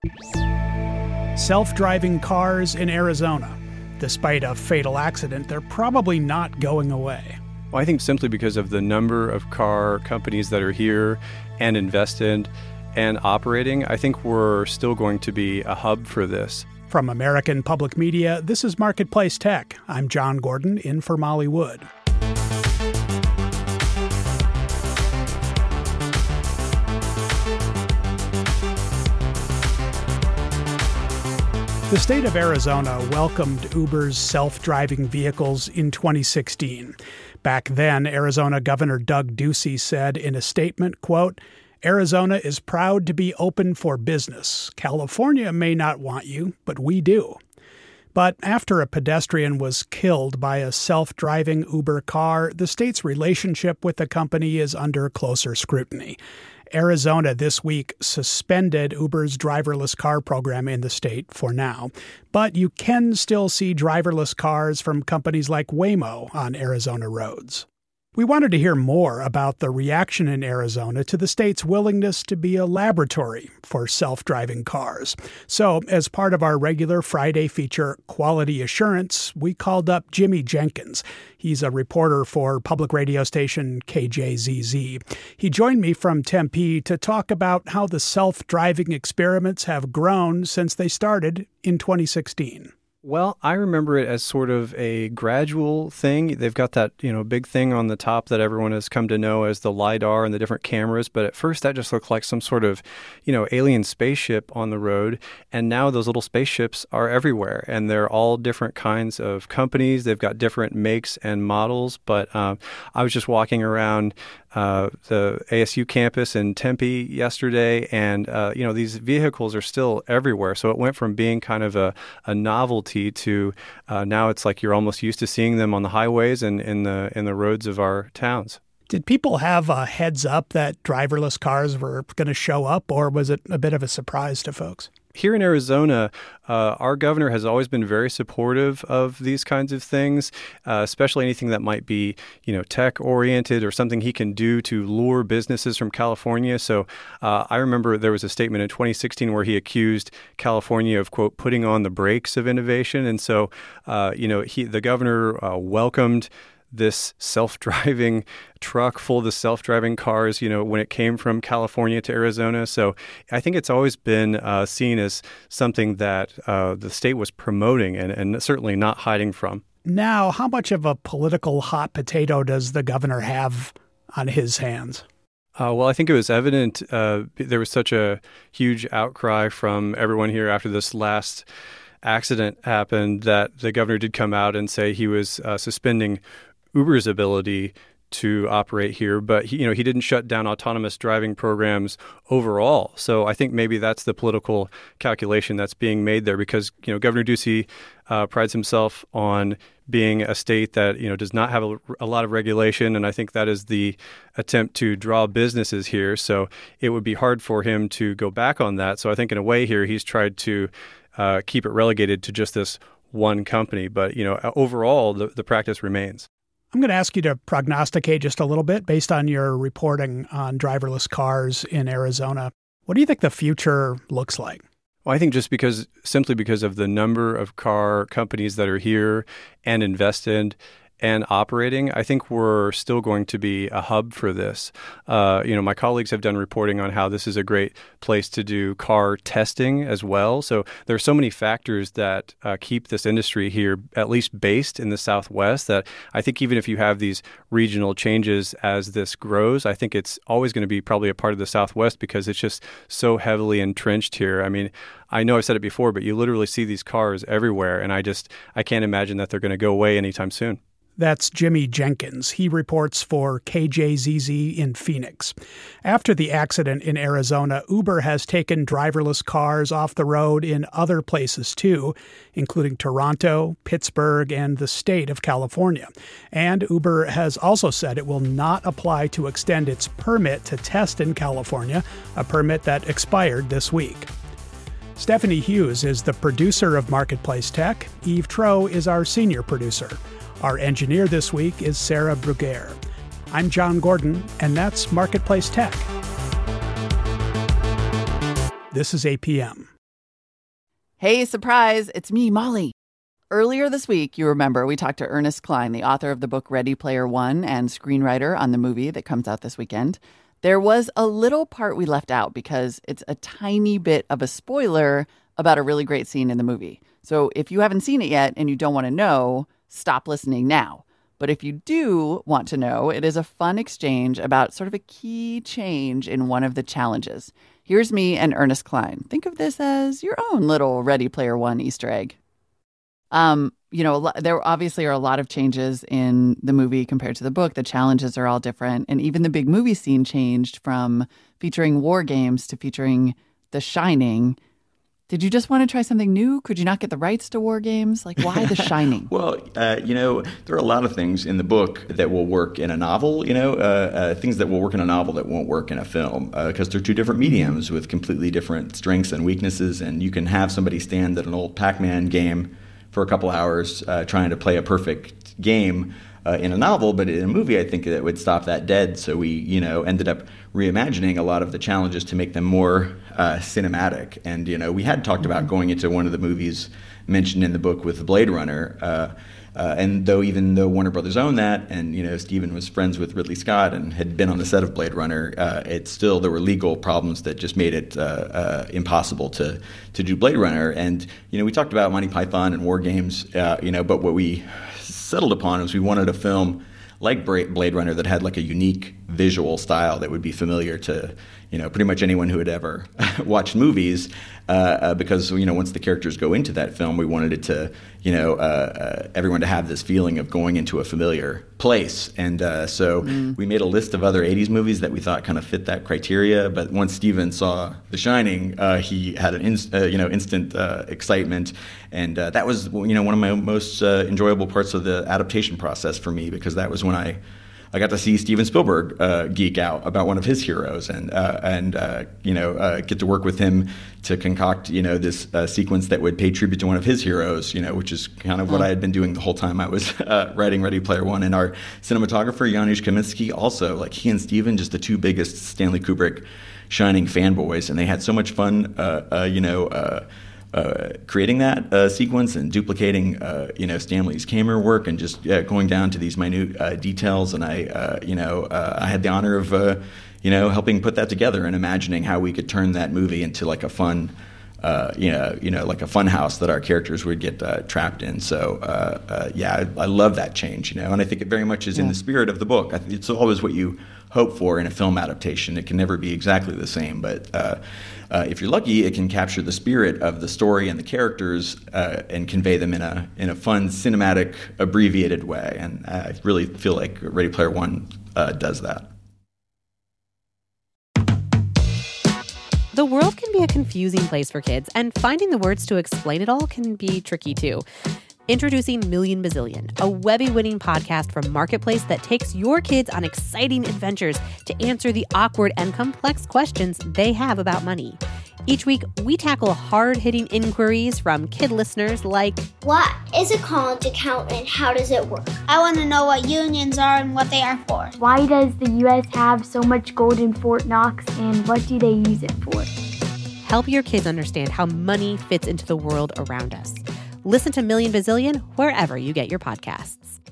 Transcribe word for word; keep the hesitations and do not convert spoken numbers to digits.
Self-driving cars in Arizona. Despite a fatal accident, they're probably not going away. Well, I think simply because of the number of car companies that are here and invested and operating, I think we're still going to be a hub for this. From American Public Media, this is Marketplace Tech. I'm John Gordon, in for Molly Wood. The state of Arizona welcomed Uber's self-driving vehicles in twenty sixteen. Back then, Arizona Governor Doug Ducey said in a statement, quote, "Arizona is proud to be open for business. California may not want you, but we do." But after a pedestrian was killed by a self-driving Uber car, the state's relationship with the company is under closer scrutiny. Arizona this week suspended Uber's driverless car program in the state for now, but you can still see driverless cars from companies like Waymo on Arizona roads. We wanted to hear more about the reaction in Arizona to the state's willingness to be a laboratory for self-driving cars. So, as part of our regular Friday feature, Quality Assurance, we called up Jimmy Jenkins. He's a reporter for public radio station K J Z Z. He joined me from Tempe to talk about how the self-driving experiments have grown since they started in twenty sixteen. Well, I remember it as sort of a gradual thing. They've got that, you know, big thing on the top that everyone has come to know as the LiDAR and the different cameras. But at first, that just looked like some sort of, you know, alien spaceship on the road. And now those little spaceships are everywhere. And they're all different kinds of companies. They've got different makes and models. But uh, I was just walking around Uh, the A S U campus in Tempe yesterday, and uh, you know, these vehicles are still everywhere. So it went from being kind of a, a novelty to uh, now it's like you're almost used to seeing them on the highways and in the in the roads of our towns. Did people have a heads up that driverless cars were going to show up, or was it a bit of a surprise to folks? Here in Arizona, uh, our governor has always been very supportive of these kinds of things, uh, especially anything that might be, you know, tech-oriented or something he can do to lure businesses from California. So uh, I remember there was a statement in twenty sixteen where he accused California of, quote, putting on the brakes of innovation. And so, uh, you know, he, the governor uh, welcomed this self-driving truck full of the self-driving cars, you know, when it came from California to Arizona. So I think it's always been uh, seen as something that uh, the state was promoting and, and certainly not hiding from. Now, how much of a political hot potato does the governor have on his hands? Uh, well, I think it was evident uh, there was such a huge outcry from everyone here after this last accident happened that the governor did come out and say he was uh, suspending Uber's ability to operate here, but he, you know, he didn't shut down autonomous driving programs overall. So I think maybe that's the political calculation that's being made there, because you know Governor Ducey uh, prides himself on being a state that you know does not have a, a lot of regulation, and I think that is the attempt to draw businesses here. So it would be hard for him to go back on that. So I think in a way here he's tried to uh, keep it relegated to just this one company, but you know overall the, the practice remains. I'm going to ask you to prognosticate just a little bit based on your reporting on driverless cars in Arizona. What do you think the future looks like? Well, I think just because, simply because of the number of car companies that are here and invested and operating, I think we're still going to be a hub for this. Uh, you know, my colleagues have done reporting on how this is a great place to do car testing as well. So there are so many factors that uh, keep this industry here, at least based in the Southwest, that I think even if you have these regional changes as this grows, I think it's always going to be probably a part of the Southwest because it's just so heavily entrenched here. I mean, I know I've said it before, but you literally see these cars everywhere, and I just, I can't imagine that they're going to go away anytime soon. That's Jimmy Jenkins. He reports for K J Z Z in Phoenix. After the accident in Arizona, Uber has taken driverless cars off the road in other places too, including Toronto, Pittsburgh, and the state of California. And Uber has also said it will not apply to extend its permit to test in California, a permit that expired this week. Stephanie Hughes is the producer of Marketplace Tech. Eve Troe is our senior producer. Our engineer this week is Sarah Bruguer. I'm John Gordon, and that's Marketplace Tech. This is A P M. Hey, surprise, it's me, Molly. Earlier this week, you remember, we talked to Ernest Cline, the author of the book Ready Player One and screenwriter on the movie that comes out this weekend. There was a little part we left out because it's a tiny bit of a spoiler about a really great scene in the movie. So if you haven't seen it yet and you don't want to know, stop listening now. But if you do want to know, it is a fun exchange about sort of a key change in one of the challenges. Here's me and Ernest Cline. Think of this as your own little Ready Player One Easter egg. Um, you know, there obviously are a lot of changes in the movie compared to the book. The challenges are all different. And even the big movie scene changed from featuring war games to featuring The Shining. Did you just want to try something new? Could you not get the rights to war games? Like, why The Shining? Well, uh, you know, there are a lot of things in the book that will work in a novel, you know, uh, uh, things that will work in a novel that won't work in a film, because uh, they're two different mediums with completely different strengths and weaknesses. And you can have somebody stand at an old Pac-Man game for a couple hours uh, trying to play a perfect game uh, in a novel, but in a movie, I think that would stop that dead. So we, you know, ended up reimagining a lot of the challenges to make them more uh, cinematic. And, you know, we had talked about going into one of the movies mentioned in the book with Blade Runner. Uh, uh, and though even though Warner Brothers owned that, and, you know, Steven was friends with Ridley Scott and had been on the set of Blade Runner, uh, it still, there were legal problems that just made it uh, uh, impossible to to do Blade Runner. And, you know, we talked about Monty Python and war games, uh, you know, but what we settled upon was we wanted a film like Blade Runner that had like a unique visual style that would be familiar to, you know, pretty much anyone who had ever watched movies, uh, uh, because, you know, once the characters go into that film, we wanted it to, you know, uh, uh, everyone to have this feeling of going into a familiar place. And uh, so mm. we made a list of other eighties movies that we thought kind of fit that criteria. But once Steven saw The Shining, uh, he had an in, uh, you know instant uh, excitement, and uh, that was, you know, one of my most uh, enjoyable parts of the adaptation process for me, because that was when I. I got to see Steven Spielberg uh, geek out about one of his heroes, and uh, and uh, you know uh, get to work with him to concoct you know this uh, sequence that would pay tribute to one of his heroes, you know, which is kind of what I had been doing the whole time I was uh, writing Ready Player One. And our cinematographer Janusz Kaminski, also, like, he and Steven, just the two biggest Stanley Kubrick Shining fanboys, and they had so much fun, uh, uh, you know. Uh, Uh, creating that uh, sequence and duplicating, uh, you know, Stanley's camera work, and just uh, going down to these minute uh, details. And I, uh, you know, uh, I had the honor of, uh, you know, helping put that together and imagining how we could turn that movie into like a fun, uh, you know, you know, like a fun house that our characters would get uh, trapped in. So, uh, uh, yeah, I, I love that change, you know, and I think it very much is yeah. in the spirit of the book. I think it's always what you hope for in a film adaptation. It can never be exactly the same, but uh, uh, if you're lucky, it can capture the spirit of the story and the characters uh, and convey them in a in a fun, cinematic, abbreviated way. And I really feel like Ready Player One uh, does that. The world can be a confusing place for kids, and finding the words to explain it all can be tricky too. Introducing Million Bazillion, a Webby-winning podcast from Marketplace that takes your kids on exciting adventures to answer the awkward and complex questions they have about money. Each week, we tackle hard-hitting inquiries from kid listeners like, what is a college account and how does it work? I want to know what unions are and what they are for. Why does the U S have so much gold in Fort Knox, and what do they use it for? Help your kids understand how money fits into the world around us. Listen to Million Bazillion wherever you get your podcasts.